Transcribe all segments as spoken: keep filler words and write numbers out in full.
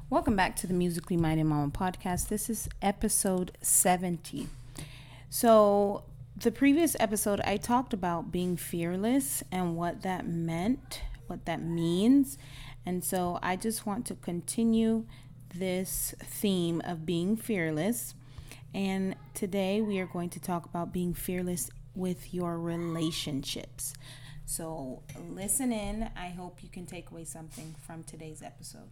Welcome back to the Musically Minded Mama podcast. This is episode seventy. So, the previous episode, I talked about being fearless and what that meant, what that means. And so, I just want to continue this theme of being fearless. And today, we are going to talk about being fearless with your relationships. So, listen in. I hope you can take away something from today's episode.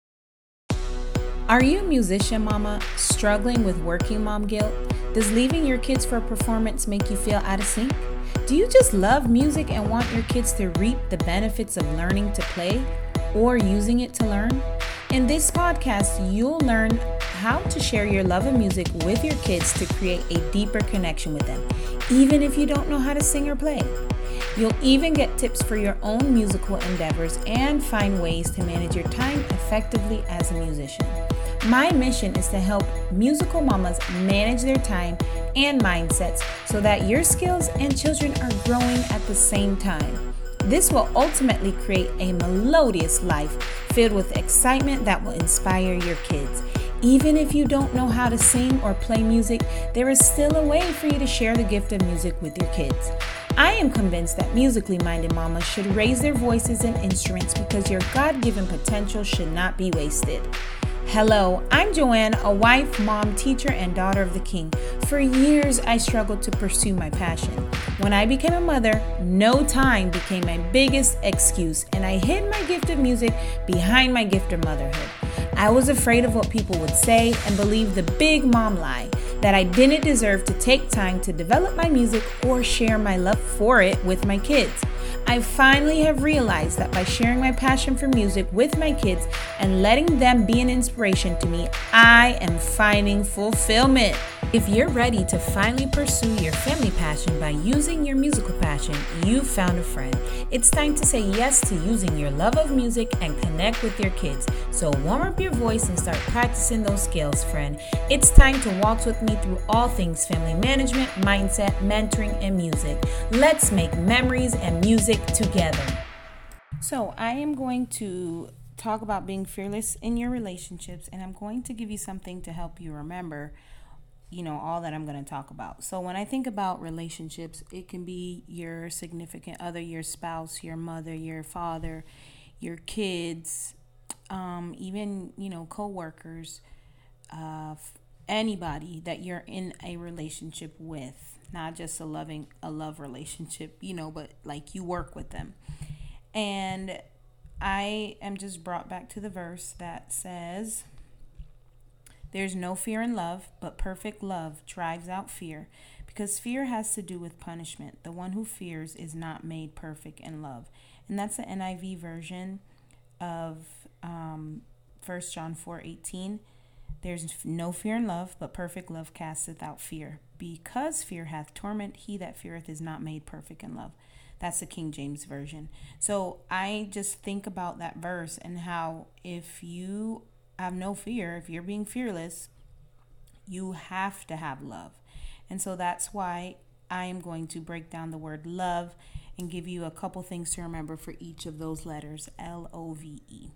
Are you a musician, mama, struggling with working mom guilt? Does leaving your kids for a performance make you feel out of sync? Do you just love music and want your kids to reap the benefits of learning to play or using it to learn? In this podcast, you'll learn how to share your love of music with your kids to create a deeper connection with them, even if you don't know how to sing or play. You'll even get tips for your own musical endeavors and find ways to manage your time effectively as a musician. My mission is to help musical mamas manage their time and mindsets so that your skills and children are growing at the same time. This will ultimately create a melodious life filled with excitement that will inspire your kids. Even if you don't know how to sing or play music, there is still a way for you to share the gift of music with your kids. I am convinced that musically minded mamas should raise their voices and instruments because your God-given potential should not be wasted. Hello, I'm Joanne, a wife, mom, teacher, and daughter of the King. For years, I struggled to pursue my passion. When I became a mother, no time became my biggest excuse, and I hid my gift of music behind my gift of motherhood. I was afraid of what people would say and believed the big mom lie that I didn't deserve to take time to develop my music or share my love for it with my kids. I finally have realized that by sharing my passion for music with my kids and letting them be an inspiration to me, I am finding fulfillment. If you're ready to finally pursue your family passion by using your musical passion, you've found a friend. It's time to say yes to using your love of music and connect with your kids. So warm up your voice and start practicing those skills, friend. It's time to walk with me through all things family management, mindset, mentoring, and music. Let's make memories and music together. So I am going to talk about being fearless in your relationships, and I'm going to give you something to help you remember you know, all that I'm going to talk about. So when I think about relationships, it can be your significant other, your spouse, your mother, your father, your kids, um, even, you know, coworkers, uh, anybody that you're in a relationship with, not just a loving, a love relationship, you know, but like you work with them. And I am just brought back to the verse that says, "There's no fear in love, but perfect love drives out fear, because fear has to do with punishment. The one who fears is not made perfect in love." And that's the N I V version of um, First John four eighteen. "There's no fear in love, but perfect love casteth out fear. Because fear hath torment, he that feareth is not made perfect in love." That's the King James Version. So I just think about that verse and how if you have no fear, if you're being fearless, you have to have love. And so that's why I am going to break down the word love and give you a couple things to remember for each of those letters, L O V E.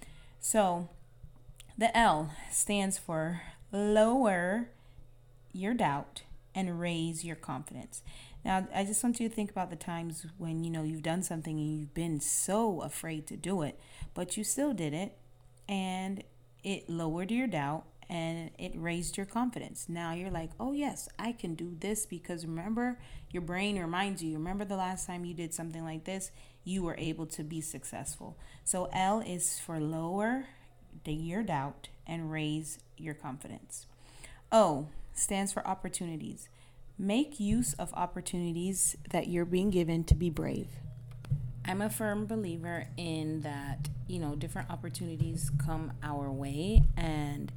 So the L stands for lower your doubt and raise your confidence. Now, I just want you to think about the times when, you know, you've done something and you've been so afraid to do it, but you still did it, and it lowered your doubt and it raised your confidence. Now you're like, oh yes, I can do this, because remember, your brain reminds you, remember the last time you did something like this, you were able to be successful. So L is for lower your doubt and raise your confidence. O stands for opportunities. Make use of opportunities that you're being given to be brave. I'm a firm believer in that, you know, different opportunities come our way and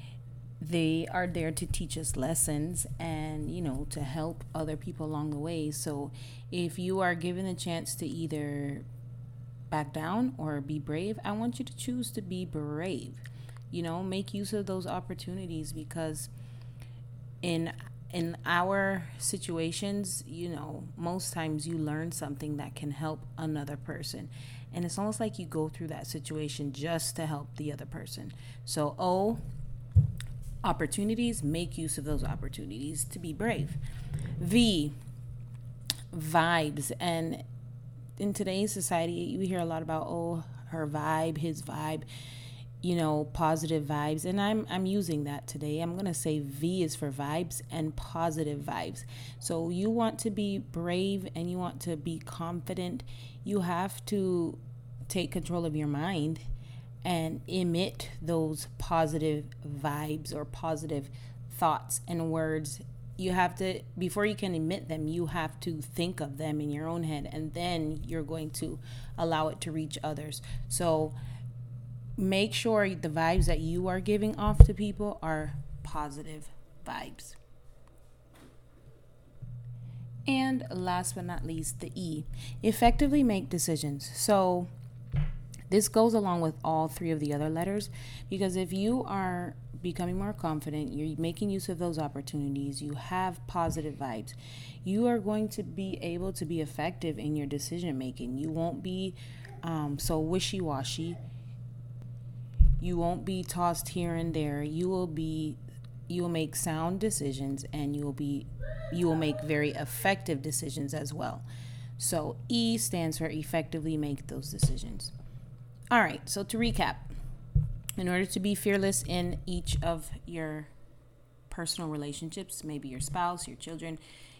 they are there to teach us lessons and, you know, to help other people along the way. So if you are given a chance to either back down or be brave, I want you to choose to be brave. You know, make use of those opportunities, because in in our situations, you know, most times you learn something that can help another person. And it's almost like you go through that situation just to help the other person. So O, opportunities, make use of those opportunities to be brave. V, vibes. And in today's society, you hear a lot about, oh, her vibe, his vibe, you know, positive vibes. And I'm I'm using that today. I'm going to say V is for vibes and positive vibes. So you want to be brave and you want to be confident. You have to take control of your mind and emit those positive vibes or positive thoughts and words. You have to, before you can emit them, you have to think of them in your own head, and then you're going to allow it to reach others. So make sure the vibes that you are giving off to people are positive vibes. And last but not least, the E, effectively make decisions. So this goes along with all three of the other letters, because if you are becoming more confident, you're making use of those opportunities, you have positive vibes, you are going to be able to be effective in your decision making. You won't be um, so wishy-washy. You won't be tossed here and there. You will be, you will make sound decisions, and you will be, you will make very effective decisions as well. So E stands for effectively make those decisions. All right, so to recap, in order to be fearless in each of your personal relationships, maybe your spouse, your children,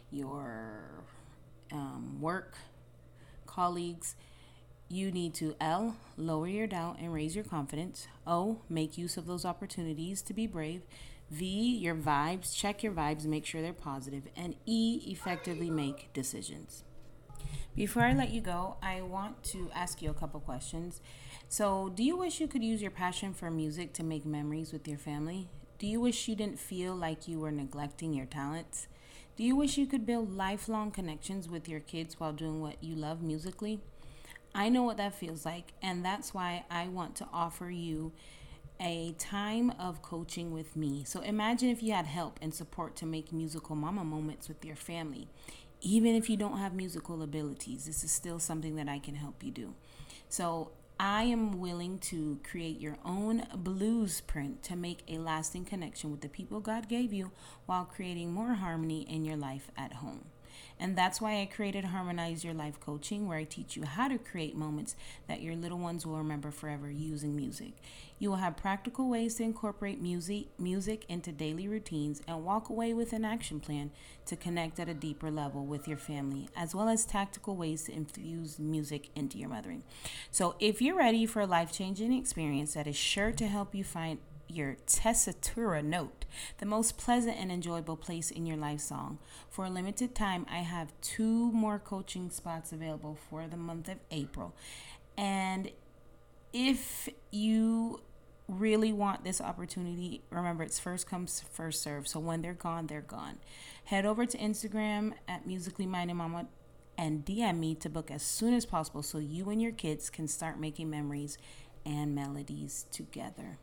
your um, work, colleagues, you need to L, lower your doubt and raise your confidence. O, make use of those opportunities to be brave. V, your vibes, check your vibes, make sure they're positive. And E, effectively make decisions. Before I let you go, I want to ask you a couple questions. So, do you wish you could use your passion for music to make memories with your family? Do you wish you didn't feel like you were neglecting your talents? Do you wish you could build lifelong connections with your kids while doing what you love musically? I know what that feels like, and that's why I want to offer you a time of coaching with me. So imagine if you had help and support to make musical mama moments with your family. Even if you don't have musical abilities, this is still something that I can help you do. So I am willing to create your own blues print to make a lasting connection with the people God gave you while creating more harmony in your life at home. And that's why I created Harmonize Your Life Coaching, where I teach you how to create moments that your little ones will remember forever using music. You will have practical ways to incorporate music, music into daily routines and walk away with an action plan to connect at a deeper level with your family, as well as tactical ways to infuse music into your mothering. So if you're ready for a life-changing experience that is sure to help you find your tessitura note, the most pleasant and enjoyable place in your life song. For a limited time, I have two more coaching spots available for the month of April. And if you really want this opportunity, remember it's first comes, first serve. So when they're gone, they're gone. Head over to Instagram at Musically Minded Mama and D M me to book as soon as possible so you and your kids can start making memories and melodies together.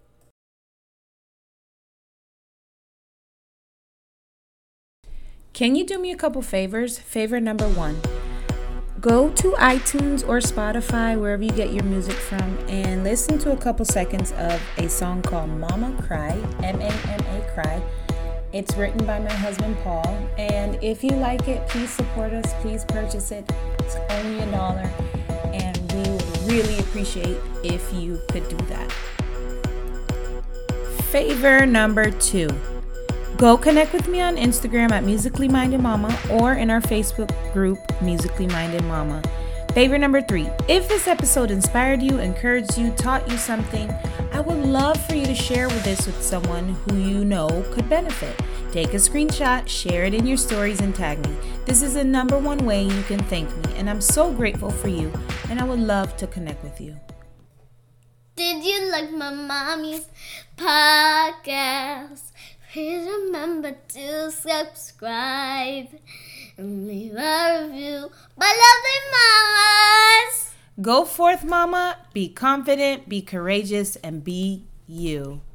Can you do me a couple favors? Favor number one, go to iTunes or Spotify, wherever you get your music from, and listen to a couple seconds of a song called Mama Cry, M A M A Cry. It's written by my husband, Paul. And if you like it, please support us. Please purchase it. It's only a dollar. And we would really appreciate if you could do that. Favor number two. Go connect with me on Instagram at Musically Minded Mama or in our Facebook group, Musically Minded Mama. Favor number three, if this episode inspired you, encouraged you, taught you something, I would love for you to share with this with someone who you know could benefit. Take a screenshot, share it in your stories, and tag me. This is the number one way you can thank me, and I'm so grateful for you, and I would love to connect with you. Did you like my mommy's podcast? Please remember to subscribe and leave a review. My lovely mamas! Go forth, mama. Be confident, be courageous, and be you.